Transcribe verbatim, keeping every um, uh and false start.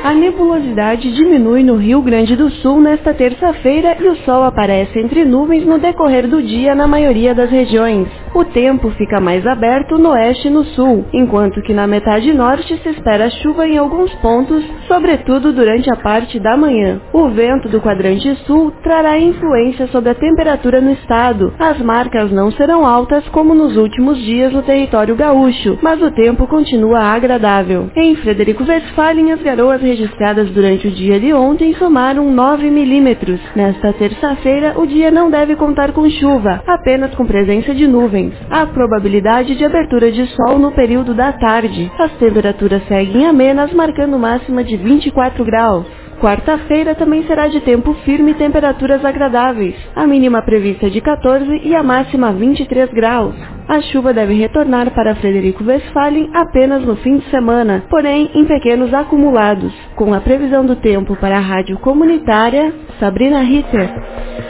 A nebulosidade diminui no Rio Grande do Sul nesta terça-feira e o sol aparece entre nuvens no decorrer do dia na maioria das regiões. O tempo fica mais aberto no oeste e no sul, enquanto que na metade norte se espera chuva em alguns pontos, sobretudo durante a parte da manhã. O vento do quadrante sul trará influência sobre a temperatura no estado. As marcas não serão altas como nos últimos dias no território gaúcho, mas o tempo continua agradável. Em Frederico Westphalen, as garoas registradas durante o dia de ontem somaram nove milímetros. Nesta terça-feira, o dia não deve contar com chuva, apenas com presença de nuvens. Há probabilidade de abertura de sol no período da tarde. As temperaturas seguem amenas, marcando máxima de vinte e quatro graus. Quarta-feira também será de tempo firme e temperaturas agradáveis. A mínima prevista é de quatorze e a máxima vinte e três graus. A chuva deve retornar para Frederico Westphalen apenas no fim de semana, porém em pequenos acumulados. Com a previsão do tempo para a rádio comunitária, Sabrina Ritter.